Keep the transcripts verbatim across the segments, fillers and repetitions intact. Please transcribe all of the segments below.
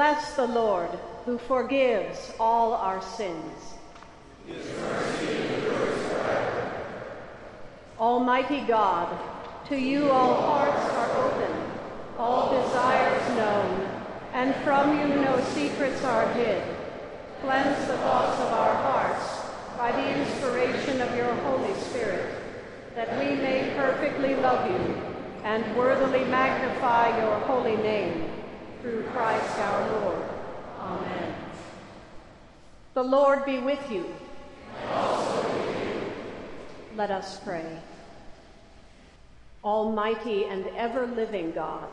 Bless the Lord, who forgives all our sins. His mercy endures forever. Almighty God, to you all hearts are open, all desires known, and from you no secrets are hid. Cleanse the thoughts of our hearts by the inspiration of your Holy Spirit, that we may perfectly love you and worthily magnify your holy name, through Christ our Lord. Amen. The Lord be with you. And also with you. Let us pray. Almighty and ever-living God,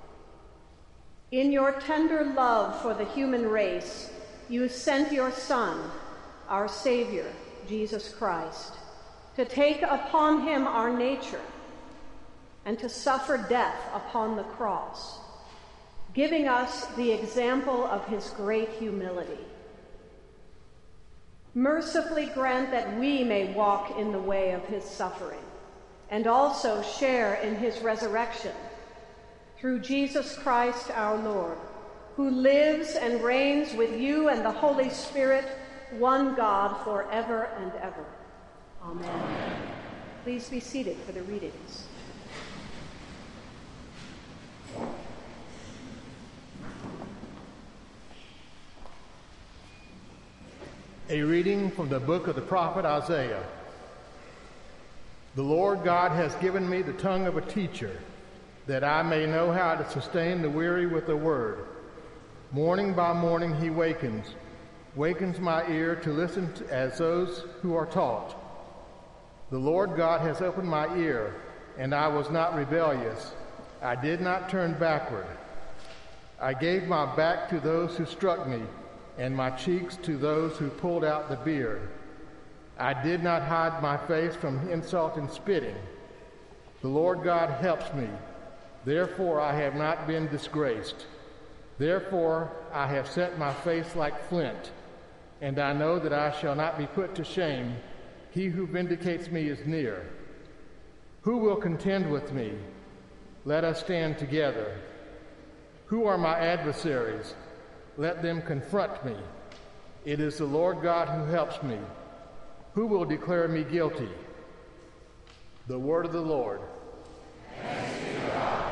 in your tender love for the human race, you sent your Son, our Savior, Jesus Christ, to take upon him our nature and to suffer death upon the cross, giving us the example of his great humility. Mercifully grant that we may walk in the way of his suffering and also share in his resurrection, through Jesus Christ our Lord, who lives and reigns with you and the Holy Spirit, one God, forever and ever. Amen. Amen. Please be seated for the readings. A reading from the book of the prophet Isaiah. The Lord God has given me the tongue of a teacher, that I may know how to sustain the weary with a word. Morning by morning he wakens, wakens my ear to listen to, as those who are taught. The Lord God has opened my ear, and I was not rebellious. I did not turn backward. I gave my back to those who struck me, and my cheeks to those who pulled out the beard. I did not hide my face from insult and spitting. The Lord God helps me. Therefore I have not been disgraced. Therefore I have set my face like flint, and I know that I shall not be put to shame. He who vindicates me is near. Who will contend with me? Let us stand together. Who are my adversaries? Let them confront me. It is the Lord God who helps me. Who will declare me guilty? The word of the Lord. Thanks be to God.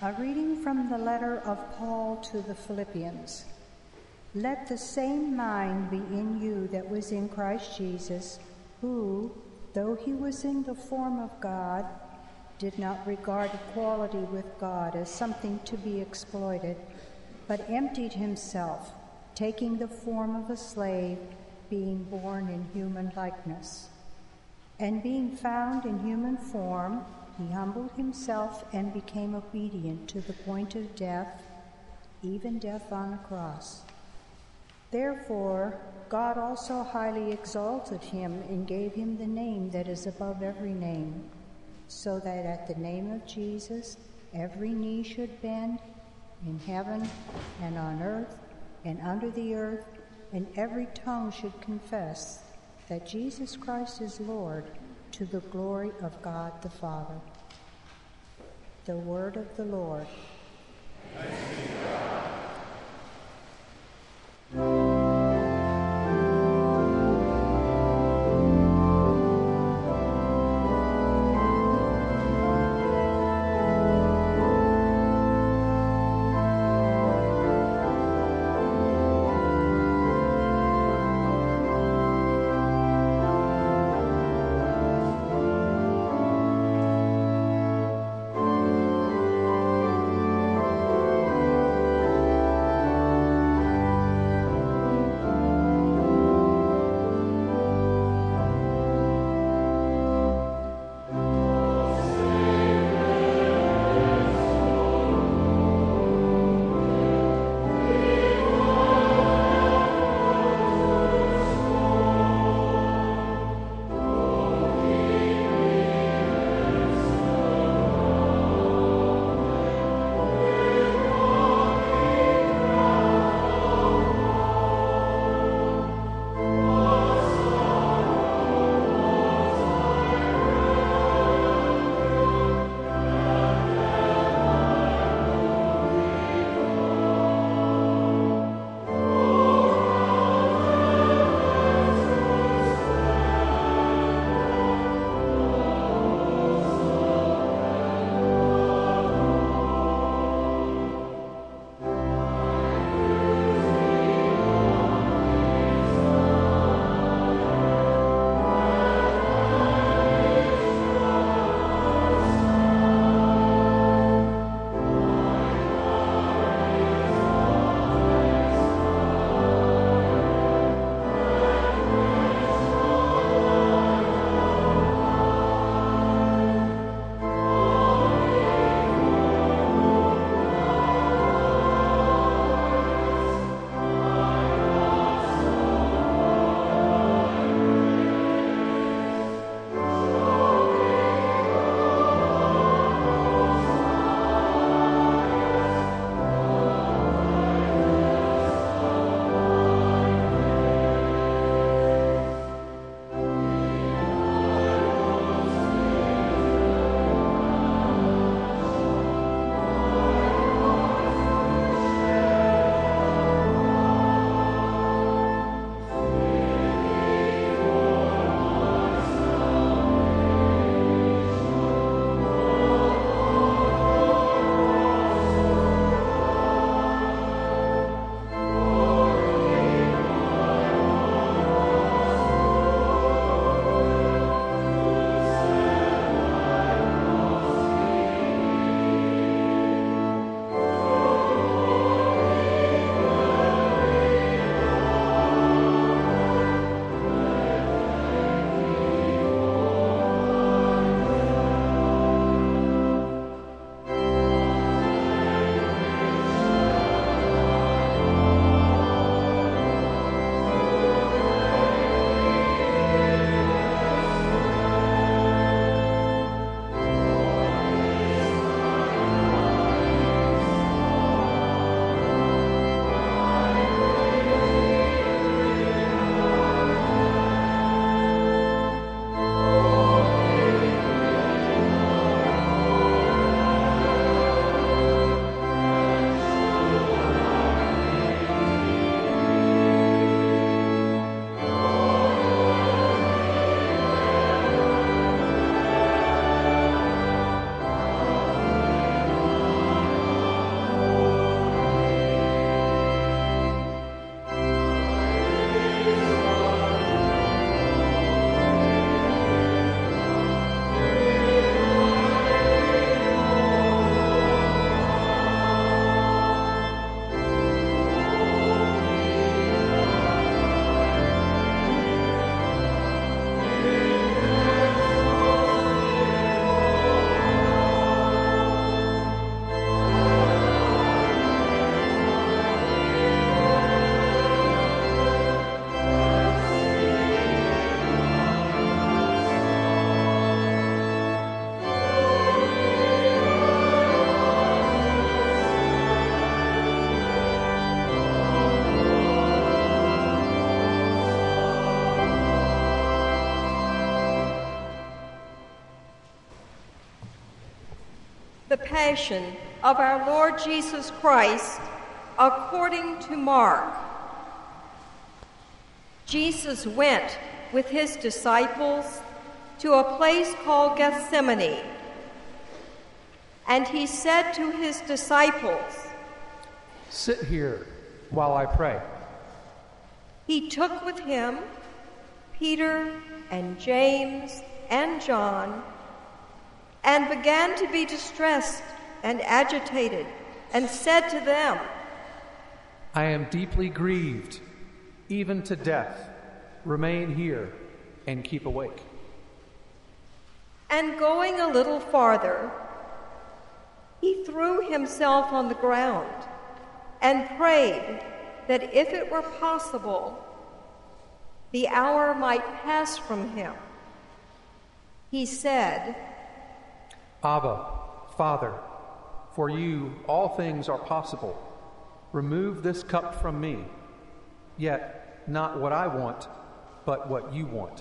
A reading from the letter of Paul to the Philippians. Let the same mind be in you that was in Christ Jesus, who, though he was in the form of God, did not regard equality with God as something to be exploited, but emptied himself, taking the form of a slave, being born in human likeness. And being found in human form, he humbled himself and became obedient to the point of death, even death on a cross. Therefore, God also highly exalted him and gave him the name that is above every name, so that at the name of Jesus every knee should bend, in heaven and on earth and under the earth, and every tongue should confess that Jesus Christ is Lord, to the glory of God the Father. The word of the Lord. Thanks be to God. Thank The Passion of our Lord Jesus Christ according to Mark. Jesus went with his disciples to a place called Gethsemane, and he said to his disciples, "Sit here while I pray." He took with him Peter and James and John, and began to be distressed and agitated, and said to them, "I am deeply grieved, even to death. Remain here and keep awake." And going a little farther, he threw himself on the ground and prayed that if it were possible, the hour might pass from him. He said, "Abba, Father, for you all things are possible. Remove this cup from me, yet not what I want, but what you want."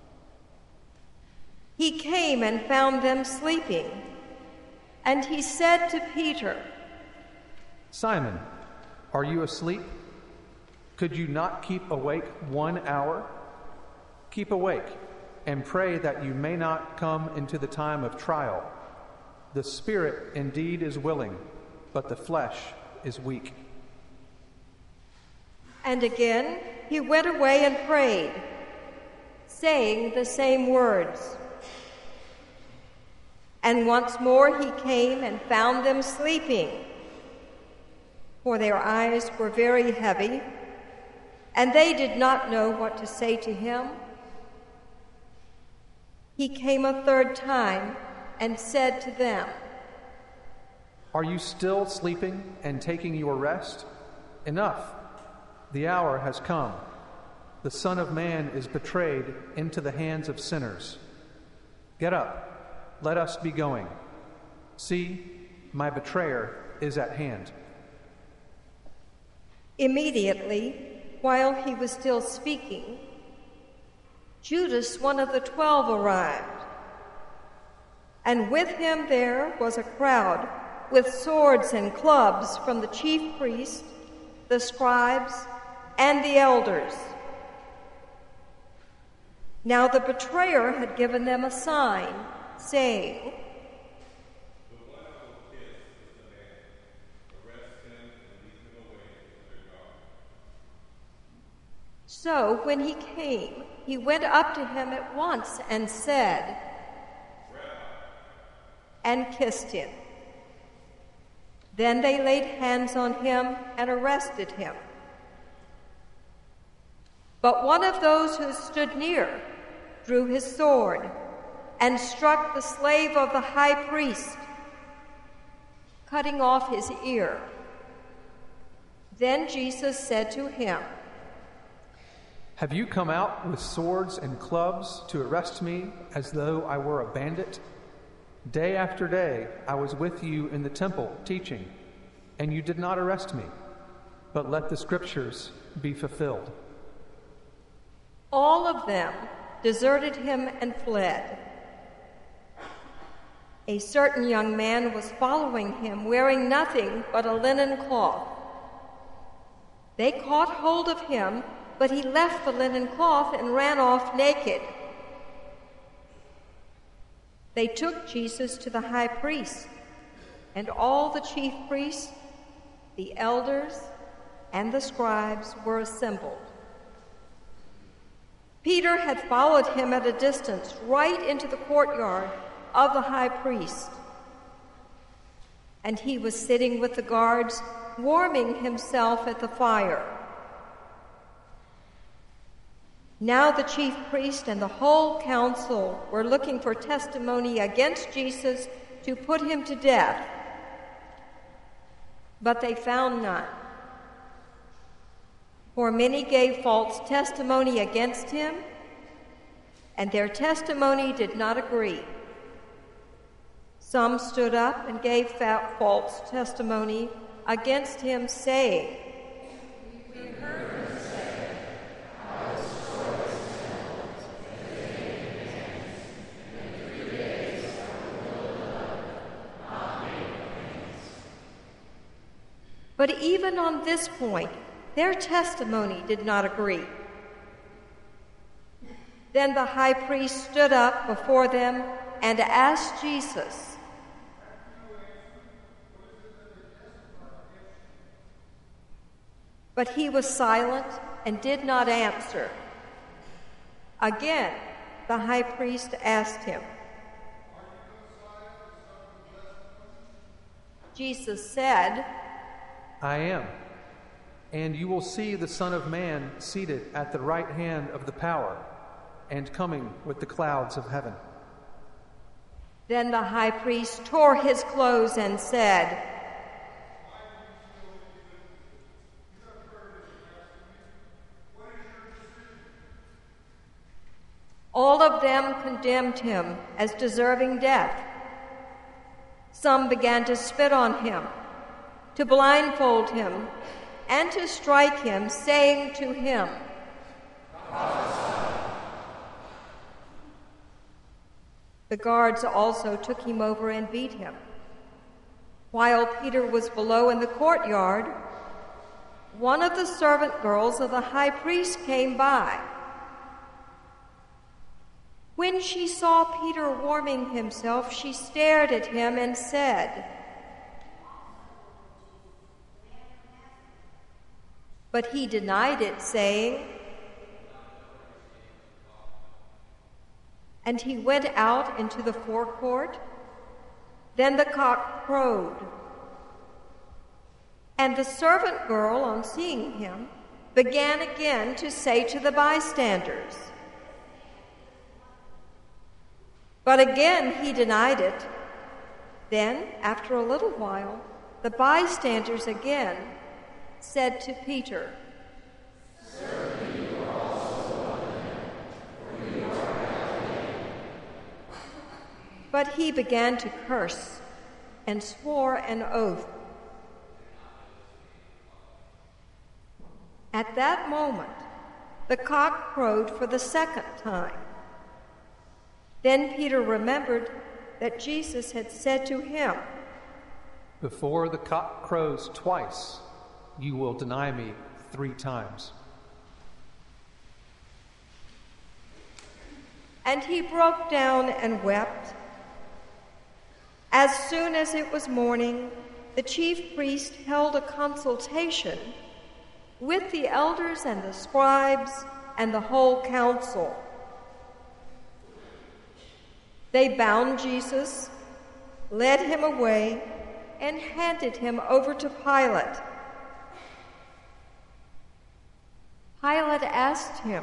He came and found them sleeping, and he said to Peter, "Simon, are you asleep? Could you not keep awake one hour? Keep awake and pray that you may not come into the time of trial. The spirit indeed is willing, but the flesh is weak." And again he went away and prayed, saying the same words. And once more he came and found them sleeping, for their eyes were very heavy, and they did not know what to say to him. He came a third time and said to them, "Are you still sleeping and taking your rest? Enough! The hour has come. The Son of Man is betrayed into the hands of sinners. Get up, let us be going. See, my betrayer is at hand." Immediately, while he was still speaking, Judas, one of the twelve, arrived, and with him there was a crowd with swords and clubs from the chief priests, the scribes, and the elders. Now the betrayer had given them a sign, saying, "The one I will kiss is the man. Arrest him and lead him away to their guard." So when he came, he went up to him at once and said, and kissed him. Then they laid hands on him and arrested him. But one of those who stood near drew his sword and struck the slave of the high priest, cutting off his ear. Then Jesus said to him, "Have you come out with swords and clubs to arrest me as though I were a bandit? Day after day I was with you in the temple teaching, and you did not arrest me. But let the scriptures be fulfilled." All of them deserted him and fled. A certain young man was following him, wearing nothing but a linen cloth. They caught hold of him, but he left the linen cloth and ran off naked. They took Jesus to the high priest, and all the chief priests, the elders, and the scribes were assembled. Peter had followed him at a distance, right into the courtyard of the high priest. And he was sitting with the guards, warming himself at the fire. Now the chief priest and the whole council were looking for testimony against Jesus to put him to death, but they found none. For many gave false testimony against him, and their testimony did not agree. Some stood up and gave false testimony against him, saying, "We heard him say, I will destroy this temple and lay it in hands, and in three days I will build it up." Amen. But even on this point, their testimony did not agree. Then the high priest stood up before them and asked Jesus, but he was silent and did not answer. Again, the high priest asked him. Jesus said, I am. And you will see the Son of Man seated at the right hand of the power and coming with the clouds of heaven. Then the high priest tore his clothes and said, all of them condemned him as deserving death. Some began to spit on him, to blindfold him, and to strike him, saying to him, the guards also took him over and beat him. While Peter was below in the courtyard, one of the servant girls of the high priest came by. When she saw Peter warming himself, she stared at him and said, but he denied it, saying, and he went out into the forecourt. Then the cock crowed. And the servant girl, on seeing him, began again to say to the bystanders. But again he denied it. Then, after a little while, the bystanders again said to Peter, Sir, you are also one of them, for you are Galilean. But he began to curse and swore an oath. At that moment, the cock crowed for the second time. Then Peter remembered that Jesus had said to him, before the cock crows twice, you will deny me three times. And he broke down and wept. As soon as it was morning, the chief priest held a consultation with the elders and the scribes and the whole council. They bound Jesus, led him away, and handed him over to Pilate. Pilate asked him.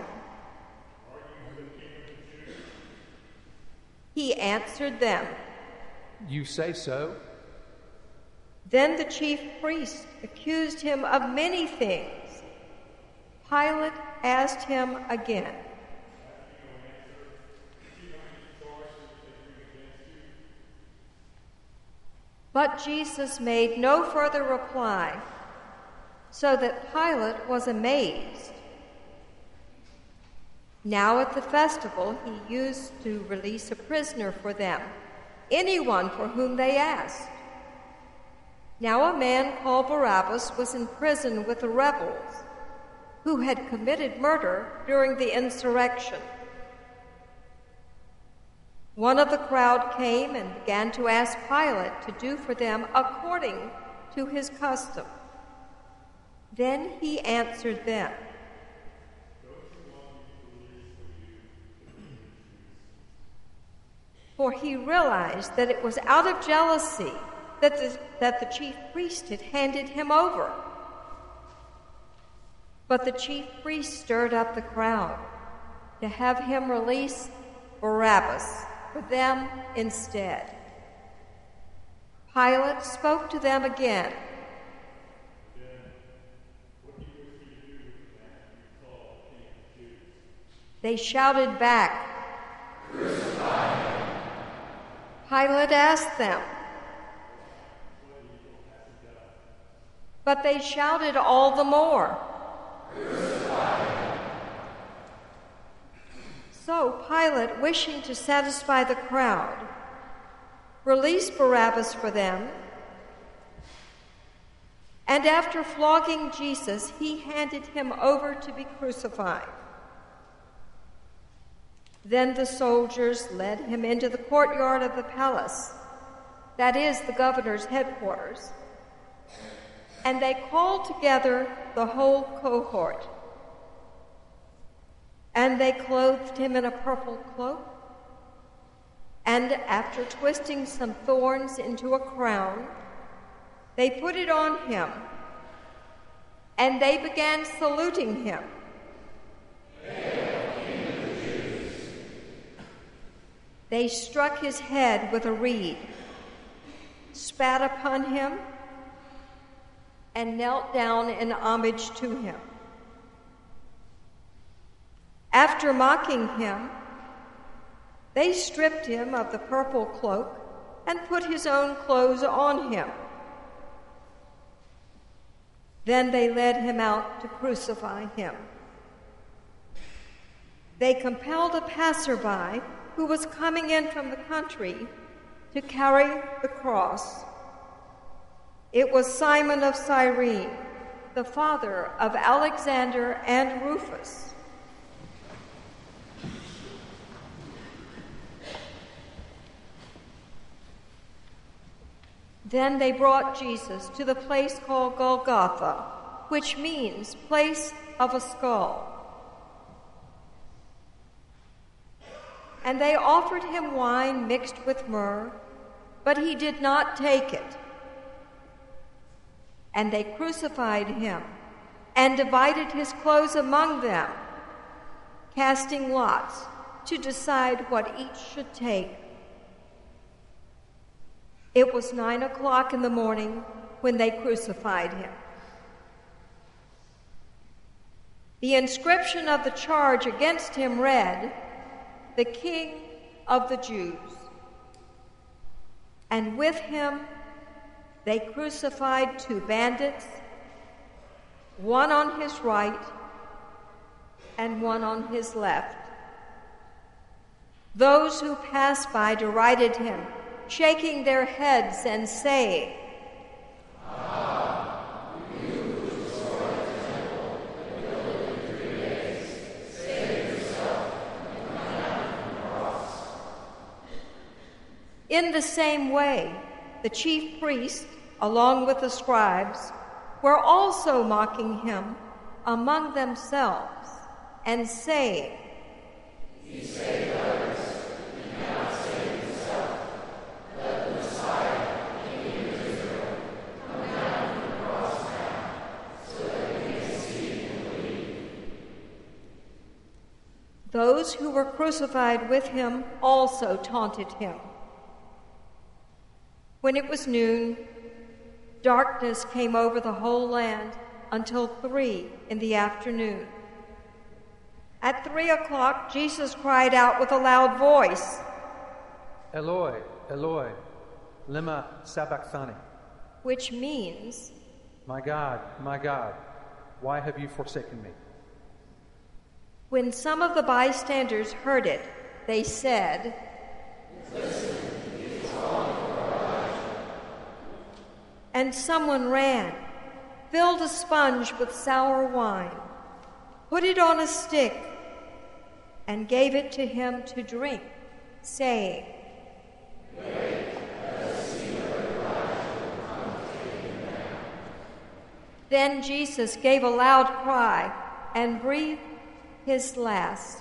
He answered them, you say so? Then the chief priest accused him of many things. Pilate asked him again. But Jesus made no further reply, so that Pilate was amazed. Now at the festival he used to release a prisoner for them, anyone for whom they asked. Now a man called Barabbas was in prison with the rebels, who had committed murder during the insurrection. One of the crowd came and began to ask Pilate to do for them according to his custom. Then he answered them, for he realized that it was out of jealousy that the, that the chief priest had handed him over. But the chief priest stirred up the crowd to have him release Barabbas for them instead. Pilate spoke to them again. They shouted back, "Crucify him." Pilate asked them, but they shouted all the more, "Crucify him." So Pilate, wishing to satisfy the crowd, released Barabbas for them, And after flogging Jesus, he handed him over to be crucified. Then the soldiers led him into the courtyard of the palace, that is, the governor's headquarters, and they called together the whole cohort. And they clothed him in a purple cloak, and after twisting some thorns into a crown, they put it on him, and they began saluting him. Hail, King of the Jews. They struck his head with a reed, spat upon him, and knelt down in homage to him. After mocking him, they stripped him of the purple cloak and put his own clothes on him. Then they led him out to crucify him. They compelled a passerby who was coming in from the country to carry the cross. It was Simon of Cyrene, the father of Alexander and Rufus. Then they brought Jesus to the place called Golgotha, which means place of a skull. And they offered him wine mixed with myrrh, but he did not take it. And they crucified him and divided his clothes among them, casting lots to decide what each should take. It was nine o'clock in the morning when they crucified him. The inscription of the charge against him read, "The King of the Jews." And with him they crucified two bandits, one on his right and one on his left. Those who passed by derided him, shaking their heads and saying, "Ah, you who destroyed the temple and built it in three days, save yourself and come down from the cross." In the same way, the chief priests, along with the scribes, were also mocking him among themselves and saying, "He saved others, he cannot save himself. Let the Messiah, the King of Israel, come down from the cross now, so that we may see and believe." Those who were crucified with him also taunted him. When it was noon, darkness came over the whole land until three in the afternoon. At three o'clock, Jesus cried out with a loud voice, Eloi, Eloi, lema sabachthani, which means, My God, my God, why have you forsaken me? when some of the bystanders heard it, they said, "Listen, he's calling for Elijah." And someone ran, filled a sponge with sour wine, put it on a stick, and gave it to him to drink, saying, "Wait, let us see whether Elijah will come to take him down." Then Jesus gave a loud cry and breathed his last.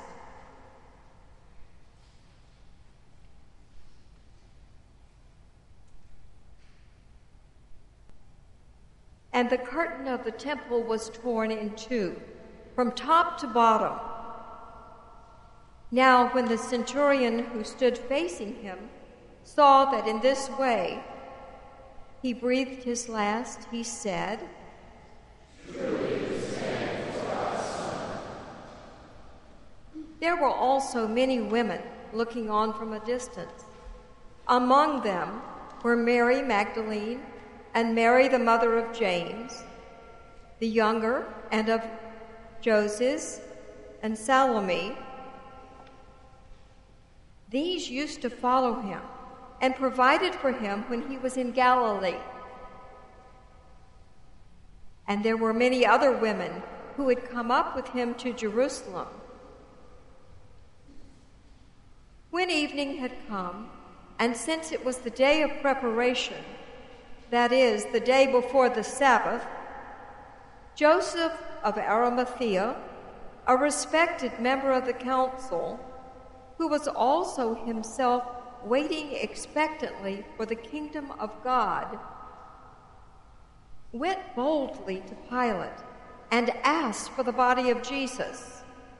And the curtain of the temple was torn in two, from top to bottom. Now, when the centurion who stood facing him saw that in this way he breathed his last, he said, "Truly this man was God's Son." There were also many women looking on from a distance. Among them were Mary Magdalene and Mary, the mother of James, the younger, and of Joses and Salome. These used to follow him and provided for him when he was in Galilee. and there were many other women who had come up with him to Jerusalem. When evening had come, and since it was the day of preparation, that is, the day before the Sabbath, Joseph of Arimathea, a respected member of the council, who was also himself waiting expectantly for the kingdom of God, went boldly to Pilate and asked for the body of Jesus.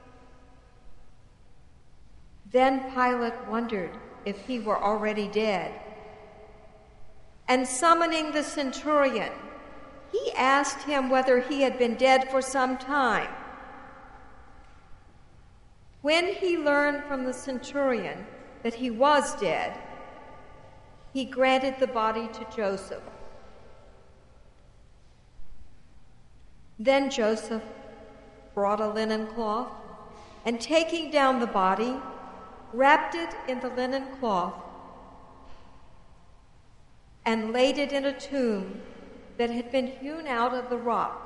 Then Pilate wondered if he were already dead, and summoning the centurion, he asked him whether he had been dead for some time. When he learned from the centurion that he was dead, he granted the body to Joseph. Then Joseph brought a linen cloth, and taking down the body, wrapped it in the linen cloth, and laid it in a tomb that had been hewn out of the rock.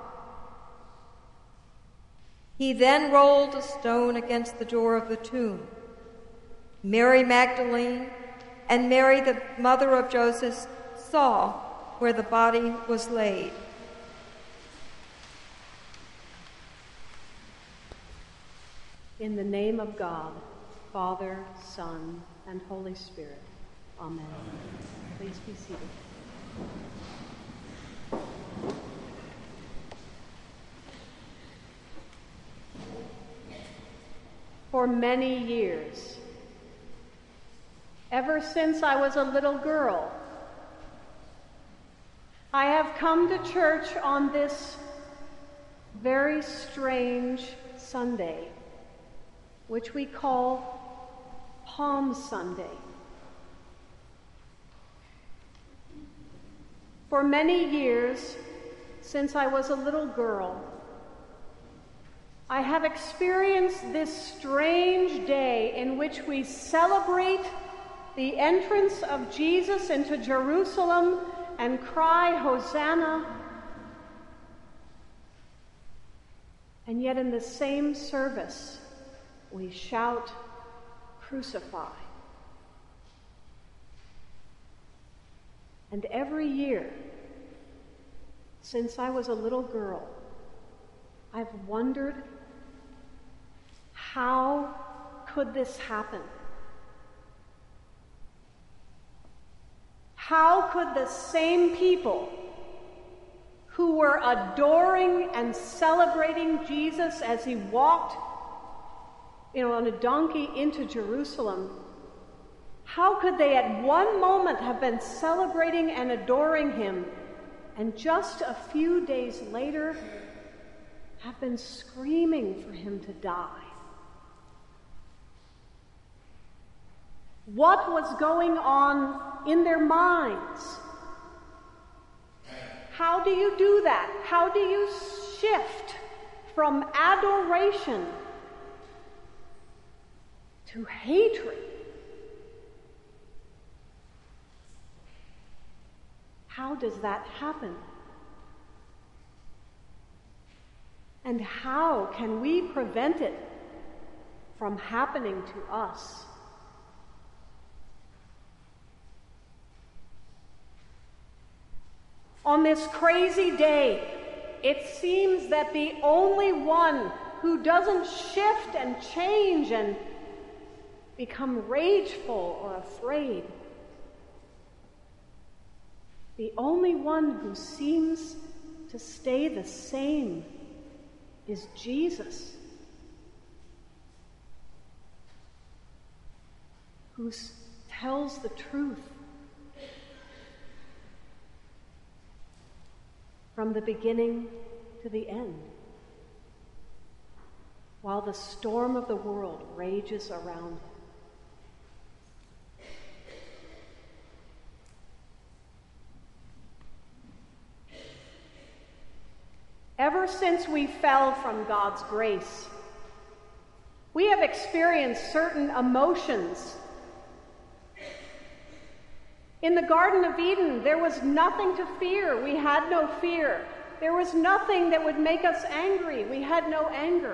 He then rolled a stone against the door of the tomb. Mary Magdalene and Mary, the mother of Joseph, saw where the body was laid. In the name of God, Father, Son, and Holy Spirit. Amen. Please be seated. For many years, ever since I was a little girl, I have come to church on this very strange Sunday, which we call Palm Sunday. For many years, since I was a little girl, I have experienced this strange day in which we celebrate the entrance of Jesus into Jerusalem and cry, Hosanna. And yet in the same service, we shout, Crucify. And every year, since I was a little girl, I've wondered, how could this happen? How could the same people who were adoring and celebrating Jesus as he walked, you know, on a donkey into Jerusalem, how could they at one moment have been celebrating and adoring him, and just a few days later have been screaming for him to die? What was going on in their minds? How do you do that? How do you shift from adoration to hatred? How does that happen? And how can we prevent it from happening to us? On this crazy day, it seems that the only one who doesn't shift and change and become rageful or afraid, the only one who seems to stay the same is Jesus, who tells the truth from the beginning to the end, while the storm of the world rages around him. Ever since we fell from God's grace, we have experienced certain emotions. In the Garden of Eden, there was nothing to fear. We had no fear. There was nothing that would make us angry. We had no anger.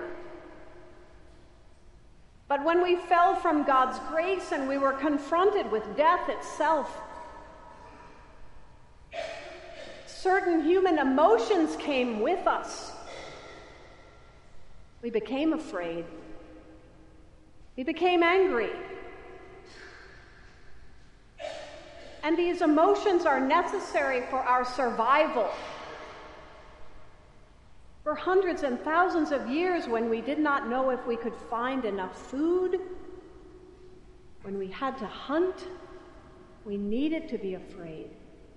But when we fell from God's grace and we were confronted with death itself, certain human emotions came with us. We became afraid. We became angry. And these emotions are necessary for our survival. For hundreds and thousands of years, when we did not know if we could find enough food, when we had to hunt, we needed to be afraid.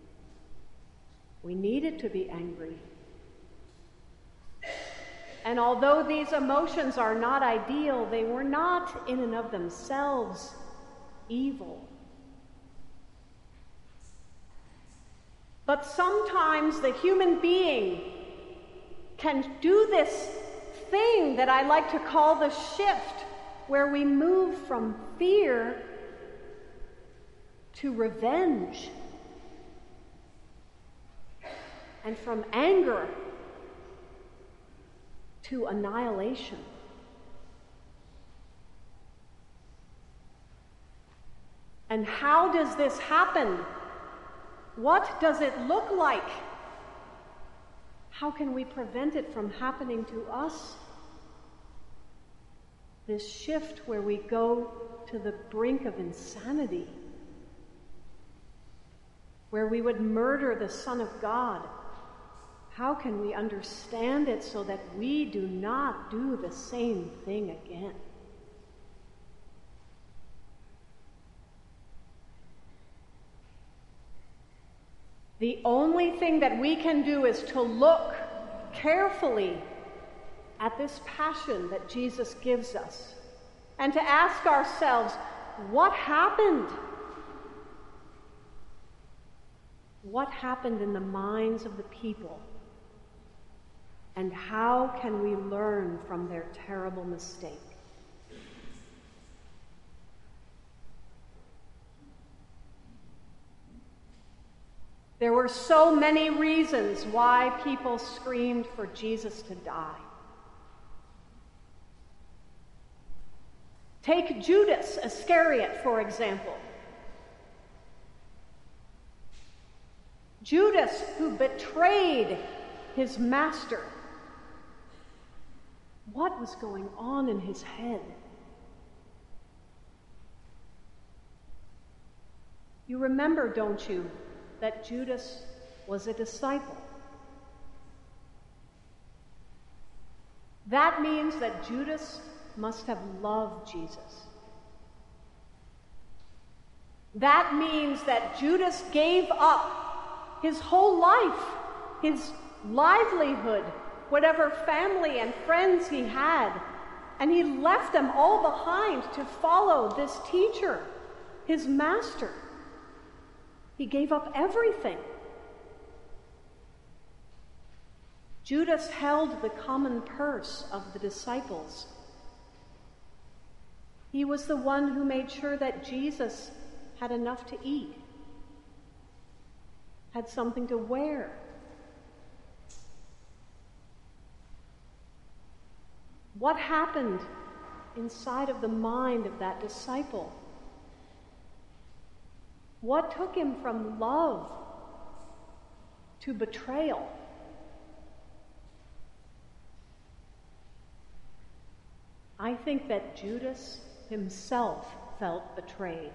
We needed to be angry. And although these emotions are not ideal, they were not in and of themselves evil. But sometimes the human being can do this thing that I like to call the shift, where we move from fear to revenge, and from anger to annihilation. And how does this happen? What does it look like? How can we prevent it from happening to us? This shift where we go to the brink of insanity, where we would murder the Son of God. How can we understand it so that we do not do the same thing again? The only thing that we can do is to look carefully at this passion that Jesus gives us and to ask ourselves, what happened? What happened in the minds of the people? And how can we learn from their terrible mistake? There were so many reasons why people screamed for Jesus to die. Take Judas Iscariot, for example. Judas, who betrayed his master. What was going on in his head? You remember, don't you, that Judas was a disciple. That means that Judas must have loved Jesus. That means that Judas gave up his whole life, his livelihood, whatever family and friends he had, and he left them all behind to follow this teacher, his master. He gave up everything. Judas held the common purse of the disciples. He was the one who made sure that Jesus had enough to eat, had something to wear. What happened inside of the mind of that disciple? What took him from love to betrayal? I think that Judas himself felt betrayed.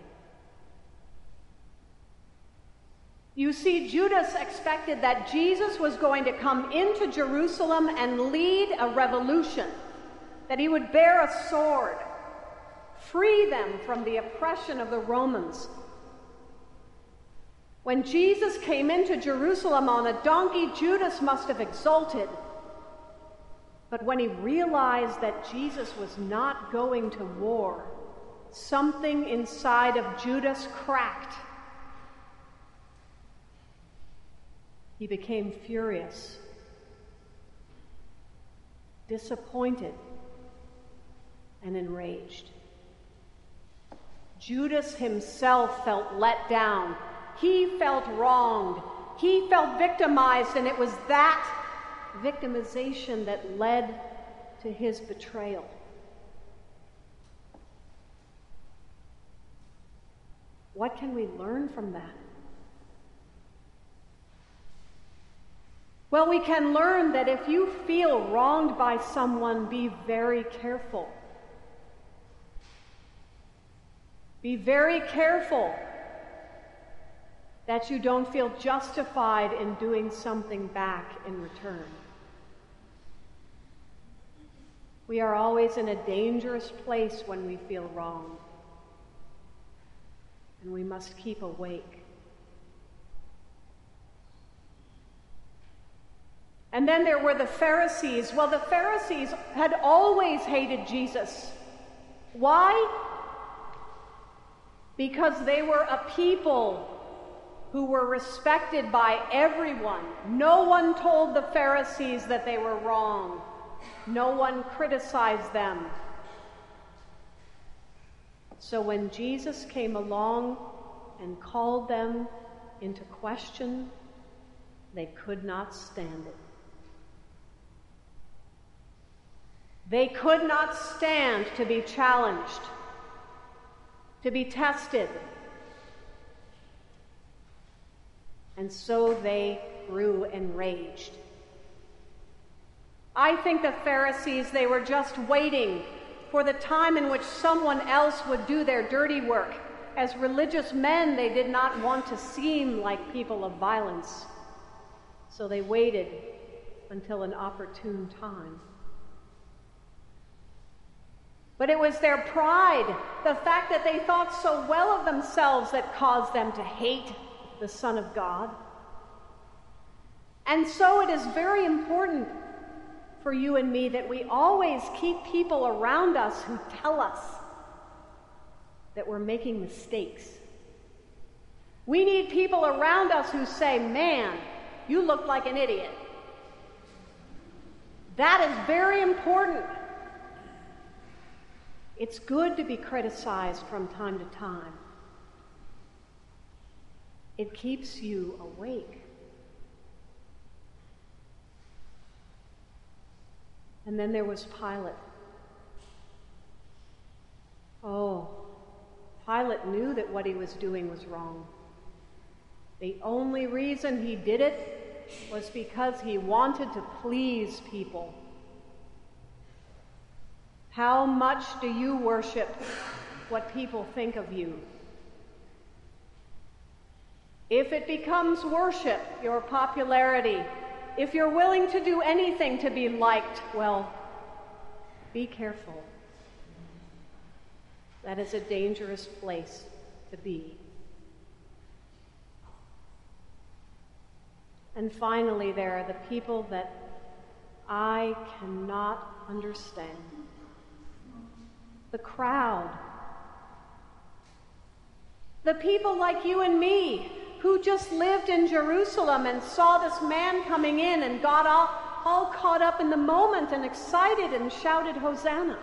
You see, Judas expected that Jesus was going to come into Jerusalem and lead a revolution, that he would bear a sword, free them from the oppression of the Romans. When Jesus came into Jerusalem on a donkey, Judas must have exulted. But when he realized that Jesus was not going to war, something inside of Judas cracked. He became furious, disappointed, and enraged. Judas himself felt let down. He felt wronged. He felt victimized, and it was that victimization that led to his betrayal. What can we learn from that? Well, we can learn that if you feel wronged by someone, be very careful. Be very careful that you don't feel justified in doing something back in return. We are always in a dangerous place when we feel wronged, and we must keep awake. And then there were the Pharisees. Well, the Pharisees had always hated Jesus. Why? Because they were a people who were respected by everyone. No one told the Pharisees that they were wrong. No one criticized them. So when Jesus came along and called them into question, they could not stand it. They could not stand to be challenged, to be tested. And so they grew enraged. I think the Pharisees, they were just waiting for the time in which someone else would do their dirty work. As religious men, they did not want to seem like people of violence. So they waited until an opportune time. But it was their pride, the fact that they thought so well of themselves, that caused them to hate the Son of God. And so it is very important for you and me that we always keep people around us who tell us that we're making mistakes. We need people around us who say, "Man, you look like an idiot." That is very important. It's good to be criticized from time to time. It keeps you awake. And then there was Pilate. Oh, Pilate knew that what he was doing was wrong. The only reason he did it was because he wanted to please people. How much do you worship what people think of you? If it becomes worship, your popularity, if you're willing to do anything to be liked, well, be careful. That is a dangerous place to be. And finally, there are the people that I cannot understand. The crowd. The people like you and me who just lived in Jerusalem and saw this man coming in and got all, all caught up in the moment and excited and shouted, "Hosanna."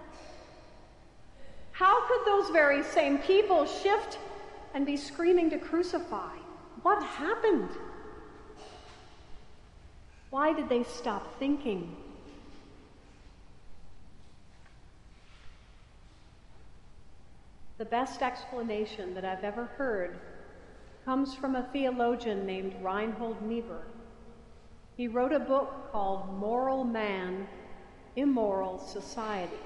How could those very same people shift and be screaming to crucify? What happened? Why did they stop thinking? The best explanation that I've ever heard comes from a theologian named Reinhold Niebuhr. He wrote a book called Moral Man, Immoral Society.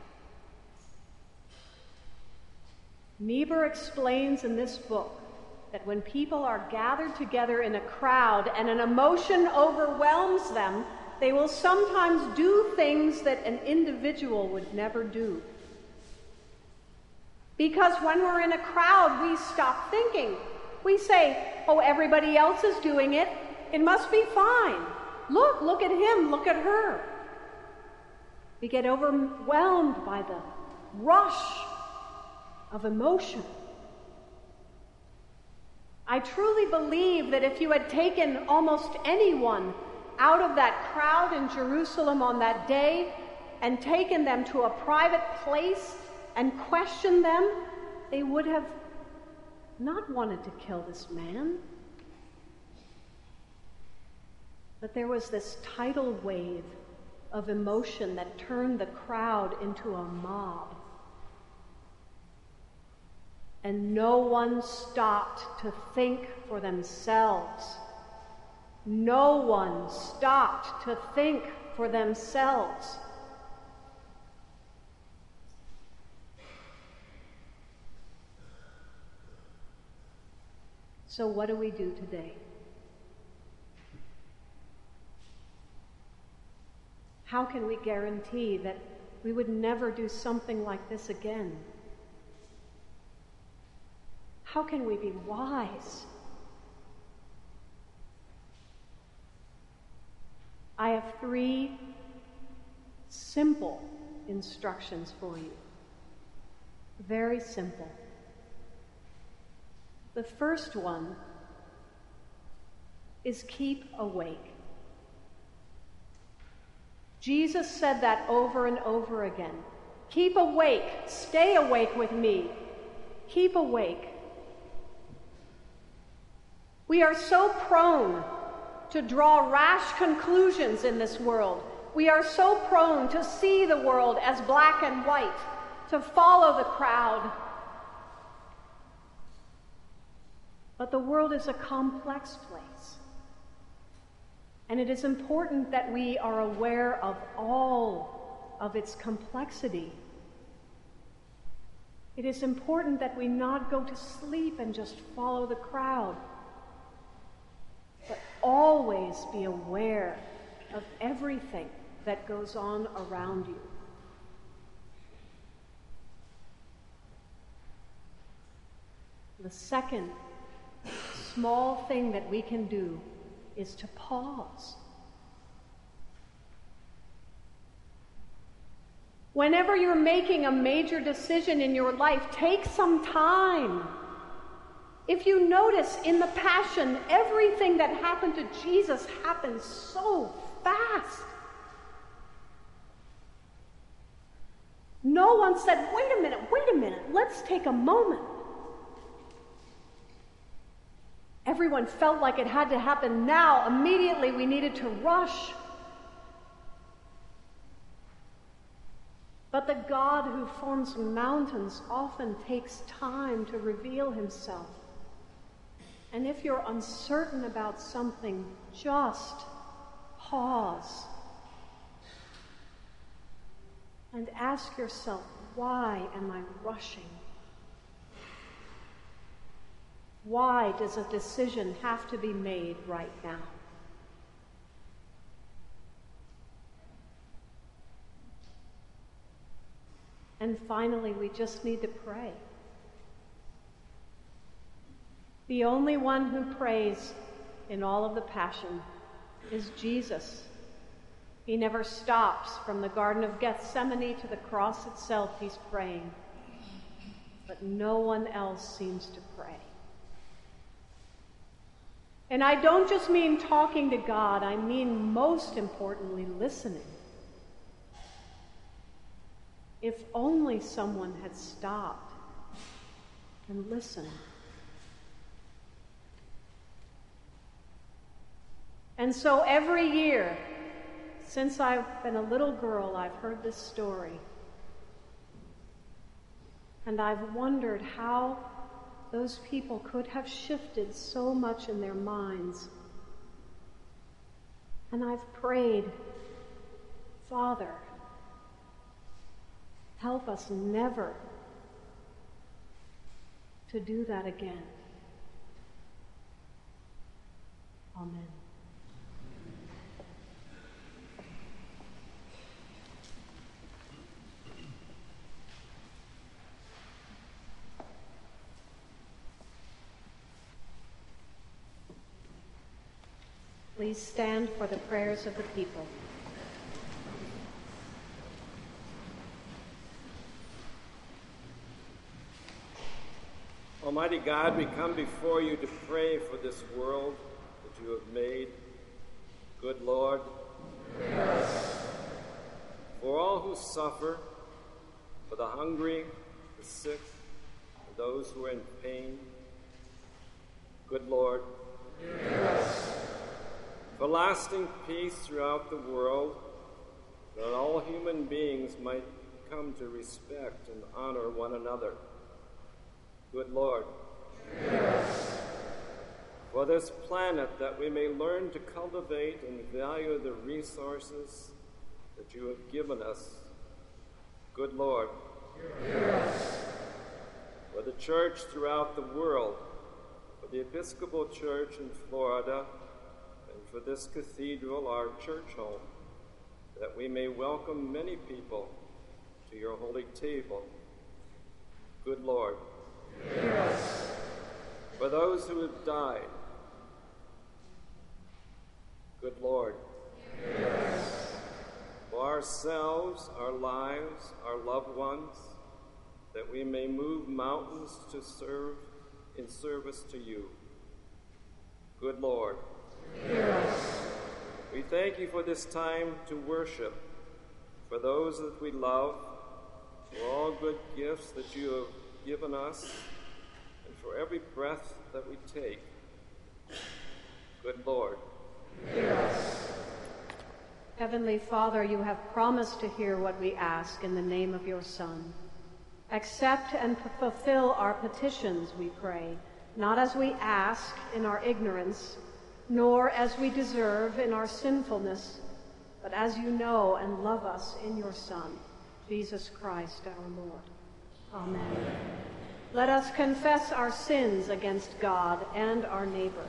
Niebuhr explains in this book that when people are gathered together in a crowd and an emotion overwhelms them, they will sometimes do things that an individual would never do. Because when we're in a crowd, we stop thinking. We say, "Oh, everybody else is doing it. It must be fine. Look, look at him, look at her." We get overwhelmed by the rush of emotion. I truly believe that if you had taken almost anyone out of that crowd in Jerusalem on that day and taken them to a private place and questioned them, they would have not wanted to kill this man. But there was this tidal wave of emotion that turned the crowd into a mob. And no one stopped to think for themselves. No one stopped to think for themselves. So what do we do today? How can we guarantee that we would never do something like this again? How can we be wise? I have three simple instructions for you. Very simple. The first one is keep awake. Jesus said that over and over again. Keep awake. Stay awake with me. Keep awake. We are so prone to draw rash conclusions in this world. We are so prone to see the world as black and white, to follow the crowd. But the world is a complex place. And it is important that we are aware of all of its complexity. It is important that we not go to sleep and just follow the crowd, but always be aware of everything that goes on around you. The second small thing that we can do is to pause. Whenever you're making a major decision in your life, take some time. If you notice in the Passion, everything that happened to Jesus happened so fast. No one said, wait a minute, wait a minute, let's take a moment. Everyone felt like it had to happen now. Immediately we needed to rush. But the God who forms mountains often takes time to reveal himself. And if you're uncertain about something, just pause and ask yourself, why am I rushing? Why does a decision have to be made right now? And finally, we just need to pray. The only one who prays in all of the Passion is Jesus. He never stops from the Garden of Gethsemane to the cross itself. He's praying. But no one else seems to pray. And I don't just mean talking to God, I mean most importantly listening. If only someone had stopped and listened. And so every year, since I've been a little girl, I've heard this story. And I've wondered how those people could have shifted so much in their minds. And I've prayed, Father, help us never to do that again. Amen. Please stand for the prayers of the people. Almighty God, we come before you to pray for this world that you have made. Good Lord, yes. For all who suffer, for the hungry, the sick, and those who are in pain. Good Lord, yes. For lasting peace throughout the world, that all human beings might come to respect and honor one another. Good Lord, hear us. For this planet, that we may learn to cultivate and value the resources that you have given us. Good Lord, hear us. For the church throughout the world, for the Episcopal Church in Florida, and for this cathedral, our church home, that we may welcome many people to your holy table. Good Lord, hear us. For those who have died, good Lord, hear us. For ourselves, our lives, our loved ones, that we may move mountains to serve in service to you. Good Lord, hear us. We thank you for this time to worship, for those that we love, for all good gifts that you have given us, and for every breath that we take. Good Lord, hear us. Heavenly Father, you have promised to hear what we ask in the name of your Son. Accept and fulfill our petitions, we pray, not as we ask in our ignorance, nor as we deserve in our sinfulness, but as you know and love us in your Son, Jesus Christ our Lord. Amen. Let us confess our sins against God and our neighbor.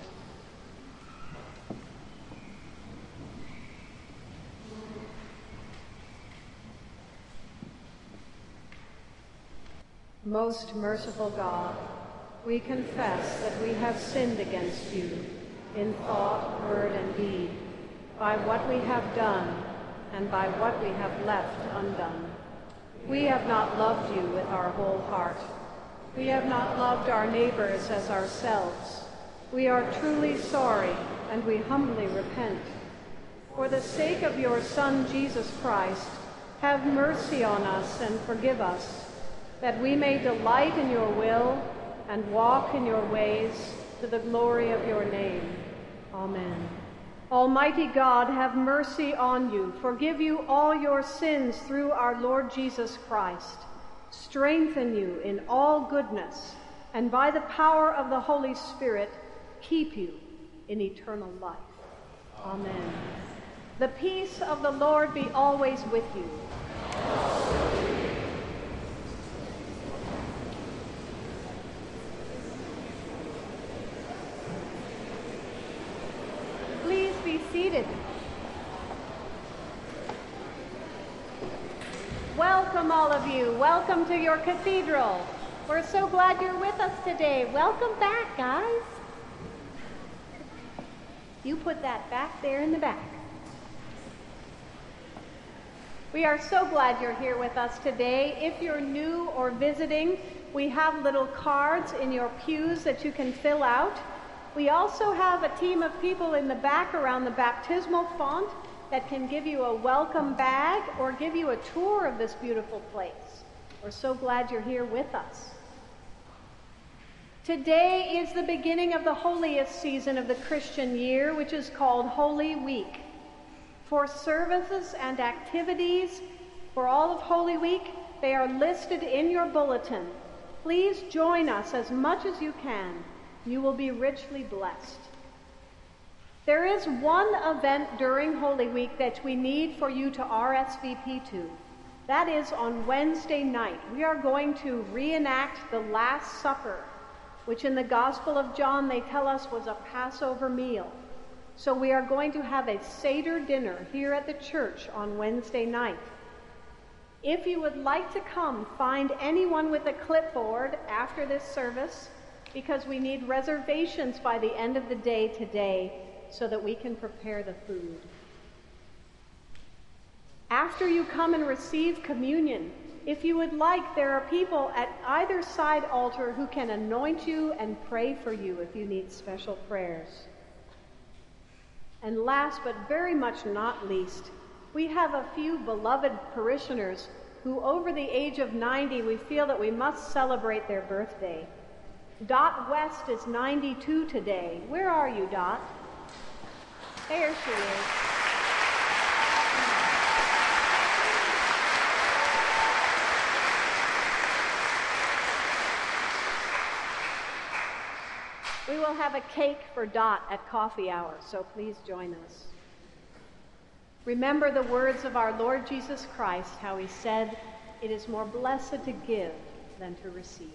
Most merciful God, we confess that we have sinned against you in thought, word, and deed, by what we have done and by what we have left undone. We have not loved you with our whole heart. We have not loved our neighbors as ourselves. We are truly sorry, and we humbly repent. For the sake of your Son, Jesus Christ, have mercy on us and forgive us, that we may delight in your will and walk in your ways to the glory of your name. Amen. Almighty God, have mercy on you, forgive you all your sins through our Lord Jesus Christ, strengthen you in all goodness, and by the power of the Holy Spirit, keep you in eternal life. Amen. The peace of the Lord be always with you. Please be seated. Welcome, all of you. Welcome to your cathedral. We're so glad you're with us today. Welcome back, guys. You put that back there in the back. We are so glad you're here with us today. If you're new or visiting, we have little cards in your pews that you can fill out. We also have a team of people in the back around the baptismal font that can give you a welcome bag or give you a tour of this beautiful place. We're so glad you're here with us. Today is the beginning of the holiest season of the Christian year, which is called Holy Week. For services and activities for all of Holy Week, they are listed in your bulletin. Please join us as much as you can. You will be richly blessed. There is one event during Holy Week that we need for you to R S V P to. That is on Wednesday night. We are going to reenact the Last Supper, which in the Gospel of John they tell us was a Passover meal. So we are going to have a Seder dinner here at the church on Wednesday night. If you would like to come, find anyone with a clipboard after this service, because we need reservations by the end of the day today so that we can prepare the food. After you come and receive communion, if you would like, there are people at either side altar who can anoint you and pray for you if you need special prayers. And last but very much not least, we have a few beloved parishioners who over the age of ninety, we feel that we must celebrate their birthday. Dot West is ninety-two today. Where are you, Dot? There she is. We will have a cake for Dot at coffee hour, so please join us. Remember the words of our Lord Jesus Christ, how he said, "It is more blessed to give than to receive."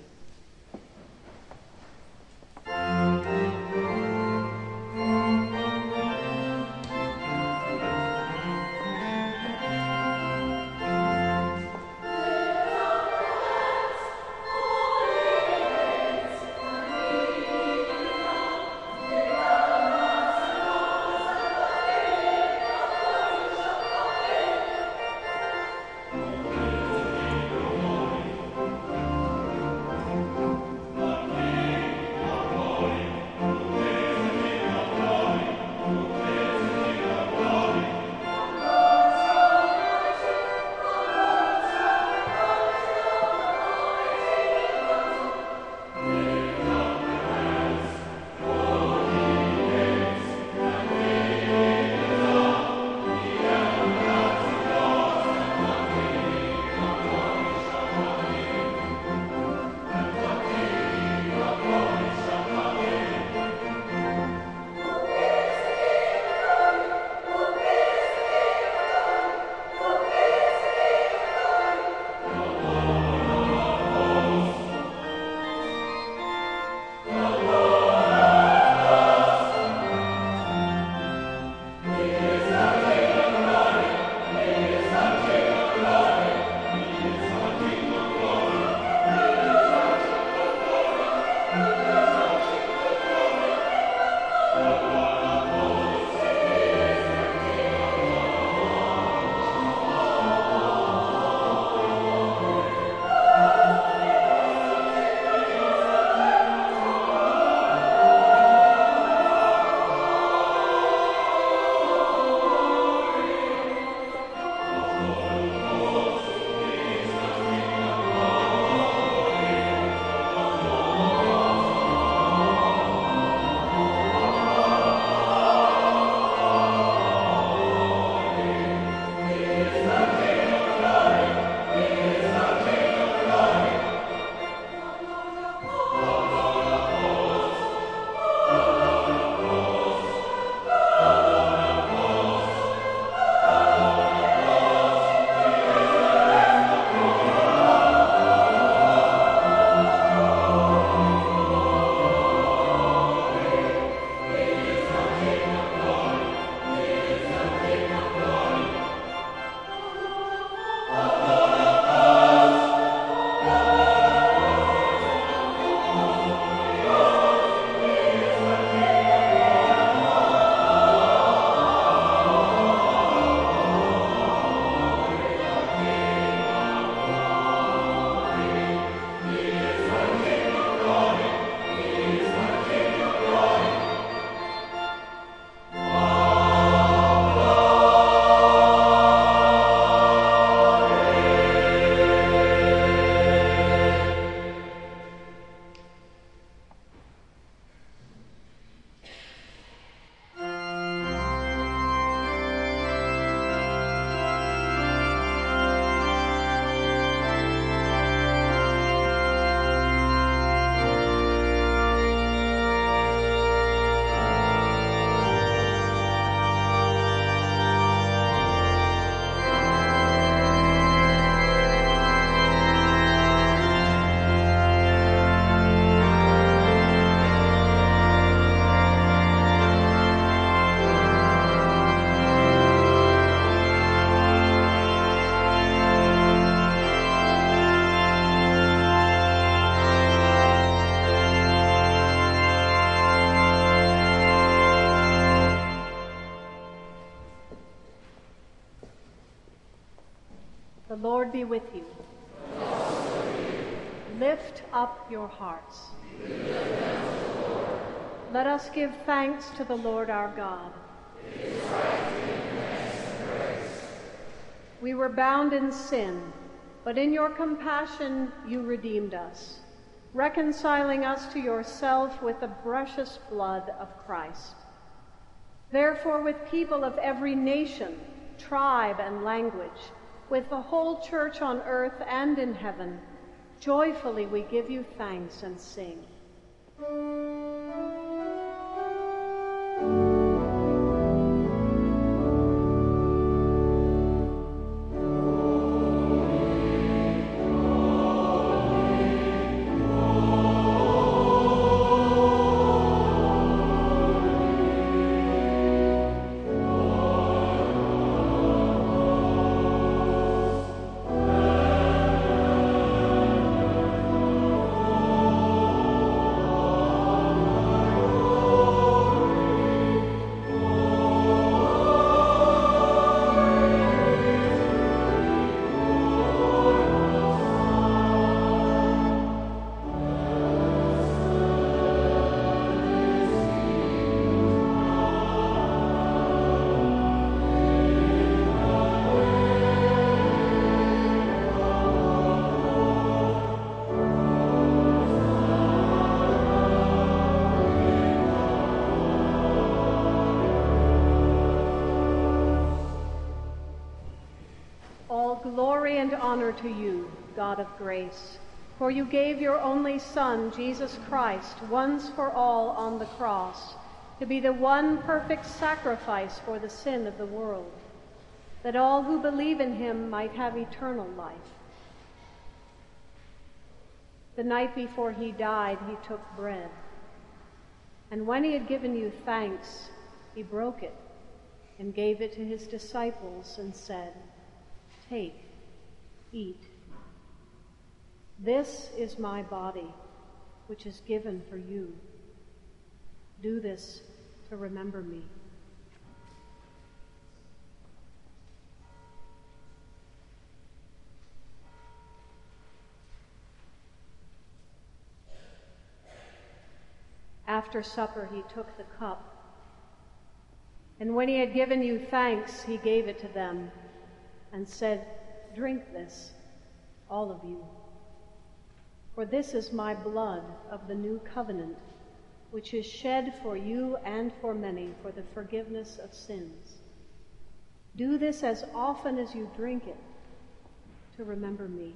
The Lord be with you. And also with you. Lift up your hearts. We lift them to the Lord. Let us give thanks to the Lord our God. It is right to give thanks and praise. We were bound in sin, but in your compassion you redeemed us, reconciling us to yourself with the precious blood of Christ. Therefore, with people of every nation, tribe, and language, with the whole church on earth and in heaven, joyfully we give you thanks and sing. Glory and honor to you, God of grace, for you gave your only Son, Jesus Christ, once for all on the cross, to be the one perfect sacrifice for the sin of the world, that all who believe in him might have eternal life. The night before he died, he took bread, and when he had given you thanks, he broke it and gave it to his disciples and said, "Take, eat. This is my body, which is given for you. Do this to remember me." After supper, he took the cup, and when he had given you thanks, he gave it to them and said, "Drink this, all of you, for this is my blood of the new covenant, which is shed for you and for many for the forgiveness of sins. Do this as often as you drink it to remember me."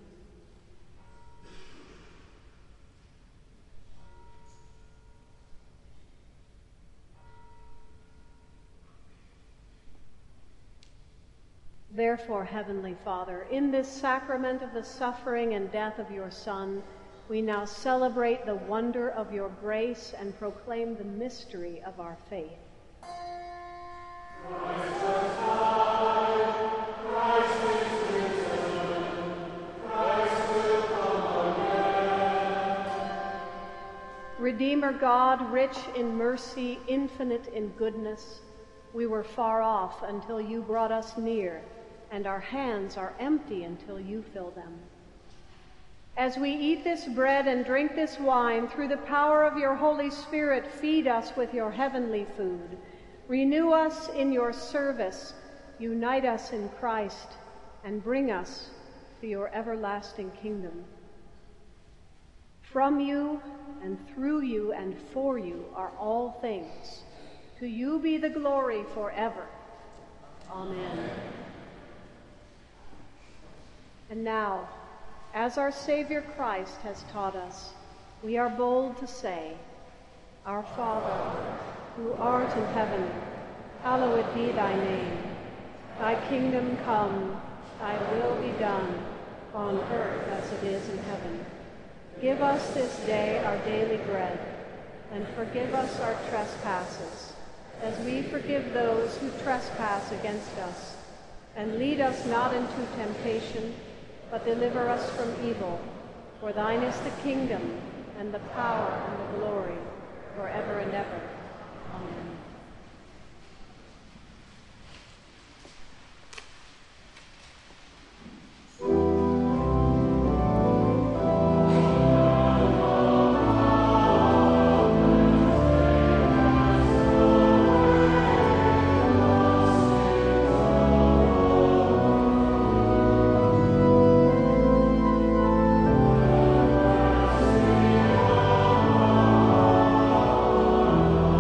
Therefore, Heavenly Father, in this sacrament of the suffering and death of your Son, we now celebrate the wonder of your grace and proclaim the mystery of our faith. Christ has died, Christ is risen, Christ will come again. Redeemer God, rich in mercy, infinite in goodness, we were far off until you brought us near, and our hands are empty until you fill them. As we eat this bread and drink this wine, through the power of your Holy Spirit, feed us with your heavenly food. Renew us in your service, unite us in Christ, and bring us to your everlasting kingdom. From you and through you and for you are all things. To you be the glory forever. Amen. And now, as our Savior Christ has taught us, we are bold to say, "Our Father, who art in heaven, hallowed be thy name. Thy kingdom come, thy will be done, on earth as it is in heaven. Give us this day our daily bread, and forgive us our trespasses, as we forgive those who trespass against us. And lead us not into temptation, but deliver us from evil. For thine is the kingdom, and the power, and the glory, forever and ever. Amen." Amen.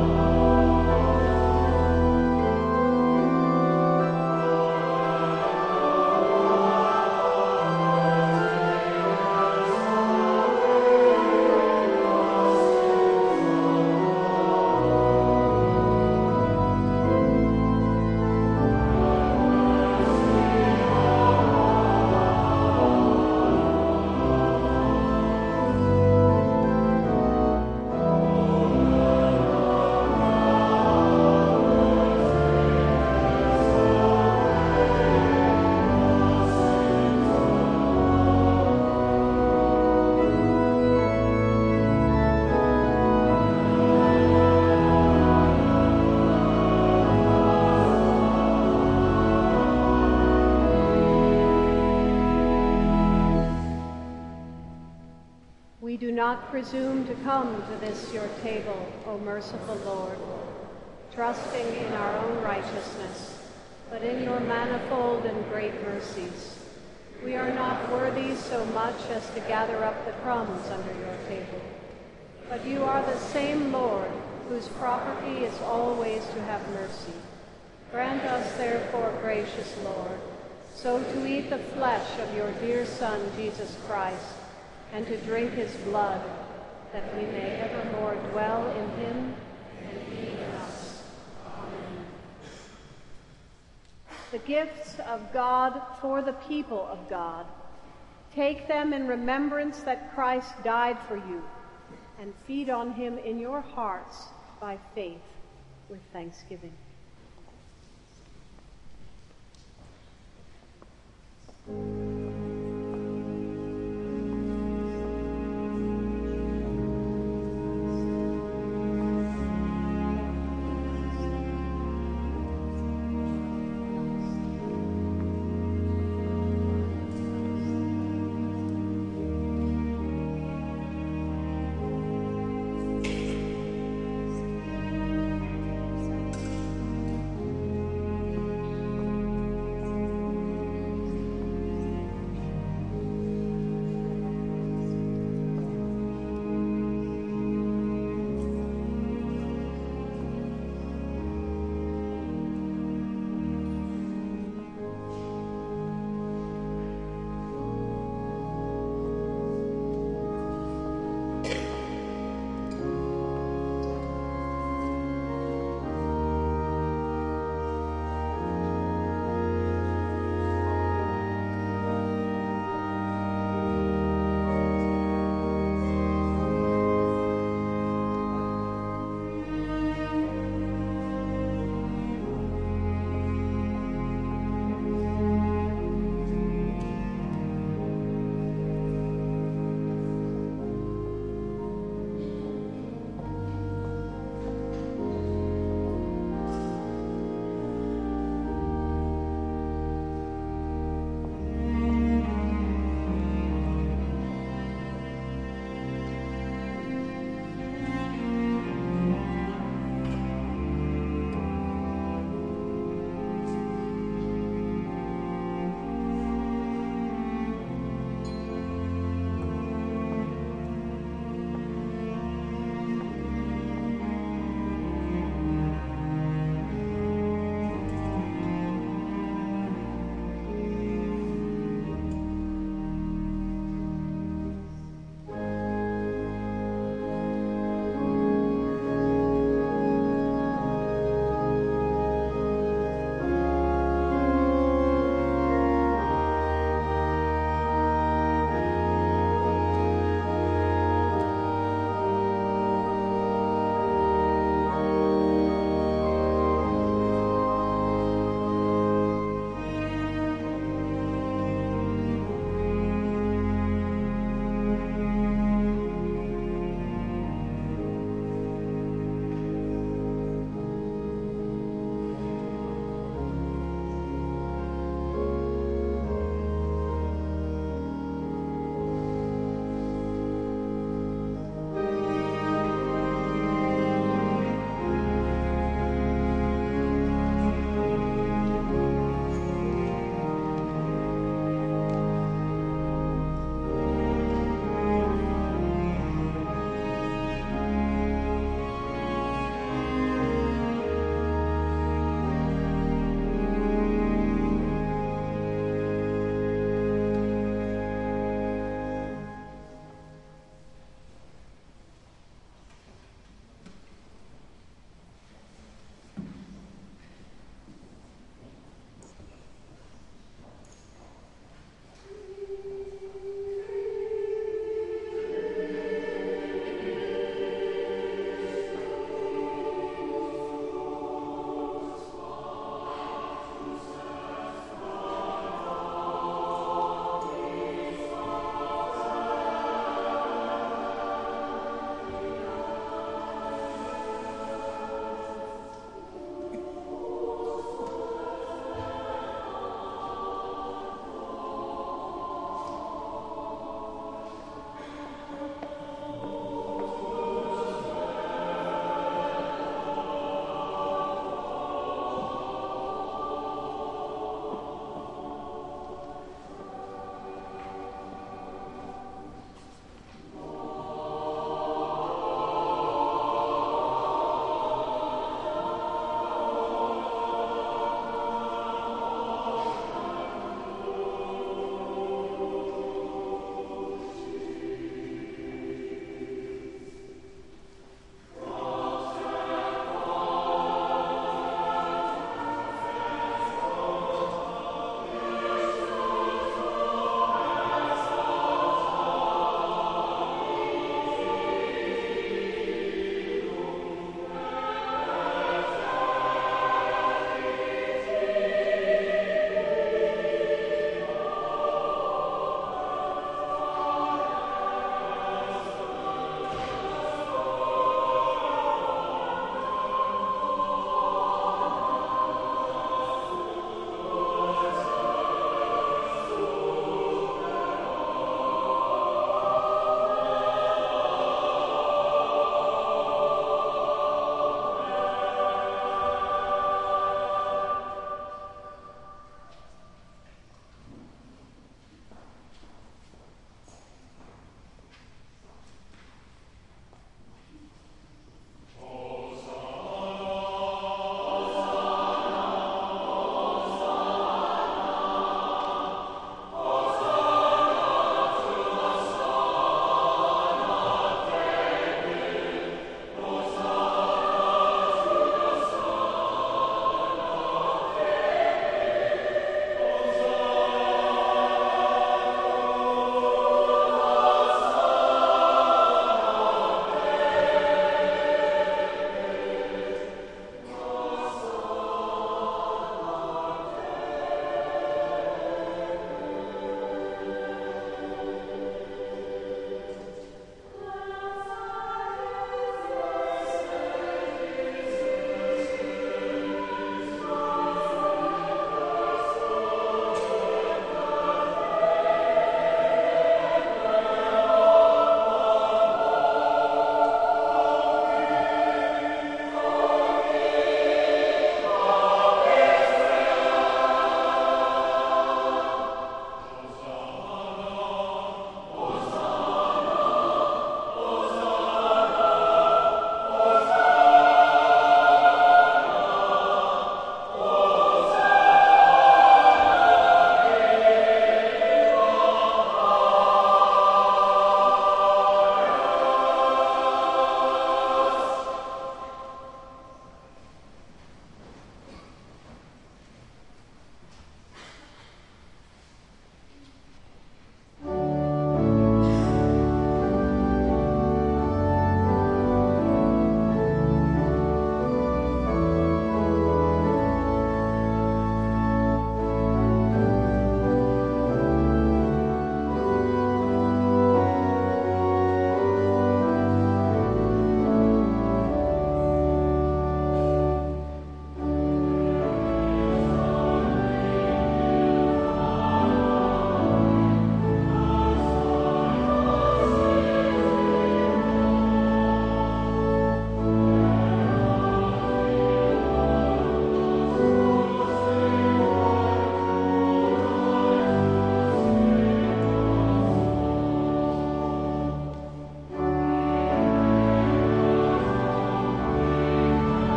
not presume to come to this your table, O merciful Lord, trusting in our own righteousness, but in your manifold and great mercies. We are not worthy so much as to gather up the crumbs under your table. But you are the same Lord, whose property is always to have mercy. Grant us, therefore, gracious Lord, so to eat the flesh of your dear Son, Jesus Christ, and to drink his blood, that we may evermore dwell in him and he in us. Amen. The gifts of God for the people of God. Take them in remembrance that Christ died for you, and feed on him in your hearts by faith with thanksgiving.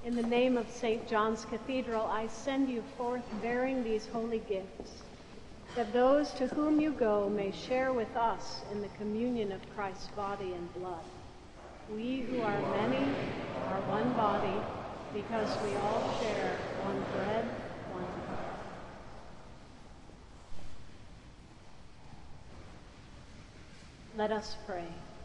In the name of Saint John's Cathedral, I send you forth bearing these holy gifts, that those to whom you go may share with us in the communion of Christ's body and blood. We who are many are one body, because we all share one bread, one cup. Let us pray.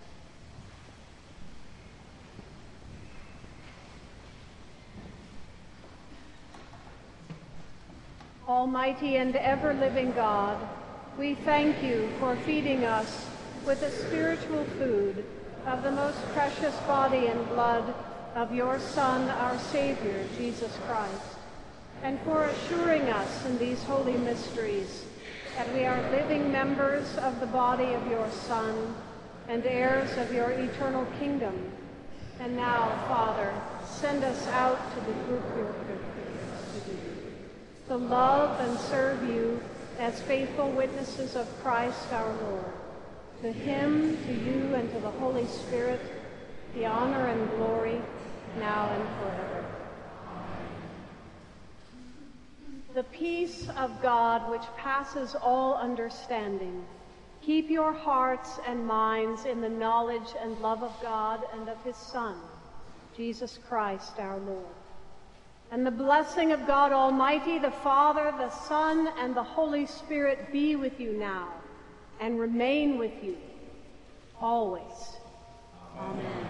Almighty and ever-living God, we thank you for feeding us with the spiritual food of the most precious body and blood of your Son, our Savior, Jesus Christ, and for assuring us in these holy mysteries that we are living members of the body of your Son and heirs of your eternal kingdom. And now, Father, send us out to the group your to do. To love and serve you as faithful witnesses of Christ our Lord. To him, to you, and to the Holy Spirit, the honor and glory, now and forever. The peace of God, which passes all understanding, keep your hearts and minds in the knowledge and love of God and of his Son, Jesus Christ our Lord. And the blessing of God Almighty, the Father, the Son, and the Holy Spirit be with you now and remain with you always. Amen.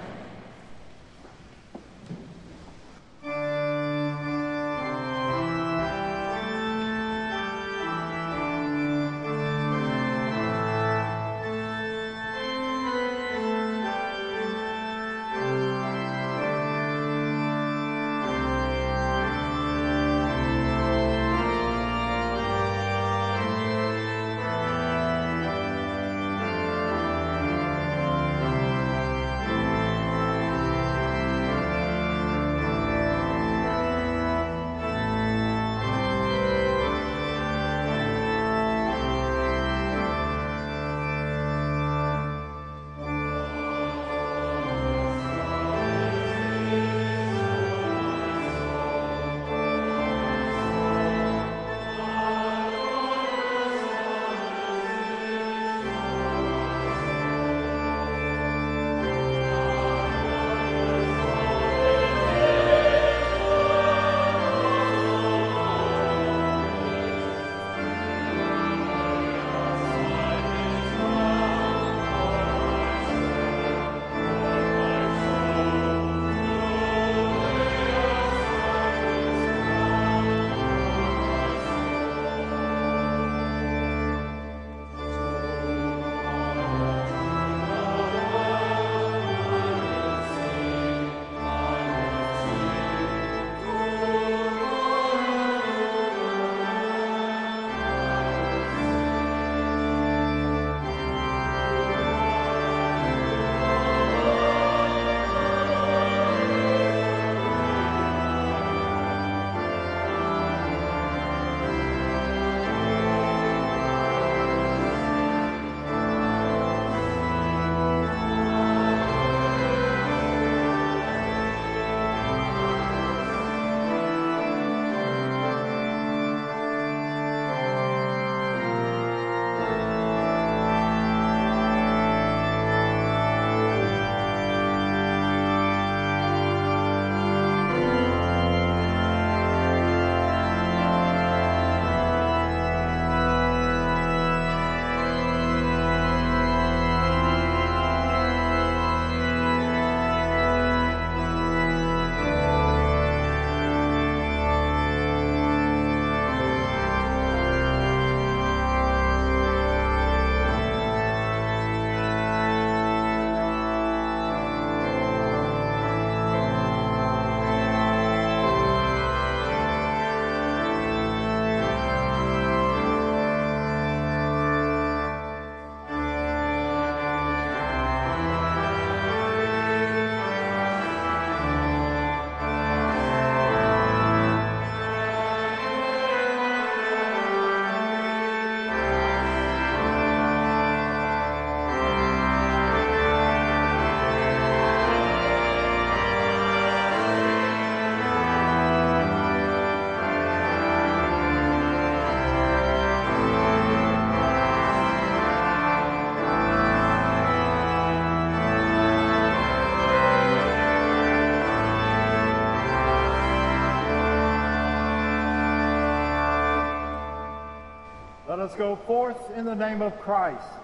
Let us go forth in the name of Christ.